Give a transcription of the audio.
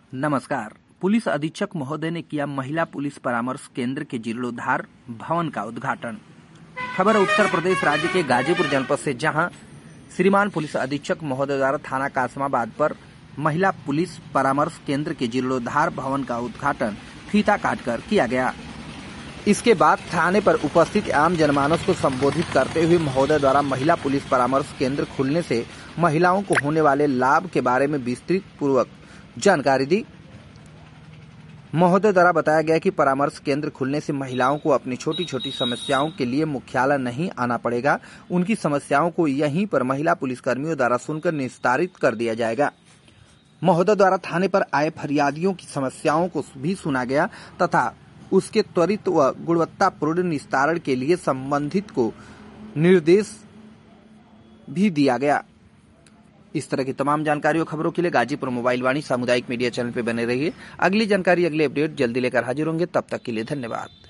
नमस्कार। पुलिस अधीक्षक महोदय ने किया महिला पुलिस परामर्श केंद्र के जीर्णोद्धार भवन का उद्घाटन। खबर उत्तर प्रदेश राज्य के गाजीपुर जनपद से, जहां श्रीमान पुलिस अधीक्षक महोदय द्वारा थाना कासमाबाद पर महिला पुलिस परामर्श केंद्र के जीर्णोद्धार भवन का उद्घाटन फीता काटकर किया गया। इसके बाद थाने पर उपस्थित आम जनमानस को संबोधित करते हुए महोदय द्वारा महिला पुलिस परामर्श केंद्र खुलने से महिलाओं को होने वाले लाभ के बारे में विस्तृत पूर्वक जानकारी दी। महोदय द्वारा बताया गया कि परामर्श केंद्र खुलने से महिलाओं को अपनी छोटी छोटी समस्याओं के लिए मुख्यालय नहीं आना पड़ेगा। उनकी समस्याओं को यहीं पर महिला पुलिसकर्मियों द्वारा सुनकर निस्तारित कर दिया जाएगा। महोदय द्वारा थाने पर आए फरियादियों की समस्याओं को भी सुना गया तथा उसके त्वरित व गुणवत्तापूर्ण निस्तारण के लिए संबंधित को निर्देश भी दिया गया। इस तरह की तमाम जानकारी और खबरों के लिए गाजीपुर मोबाइल वाणी सामुदायिक मीडिया चैनल पर बने रहिए। अगली जानकारी, अगले अपडेट जल्दी लेकर हाजिर होंगे। तब तक के लिए धन्यवाद।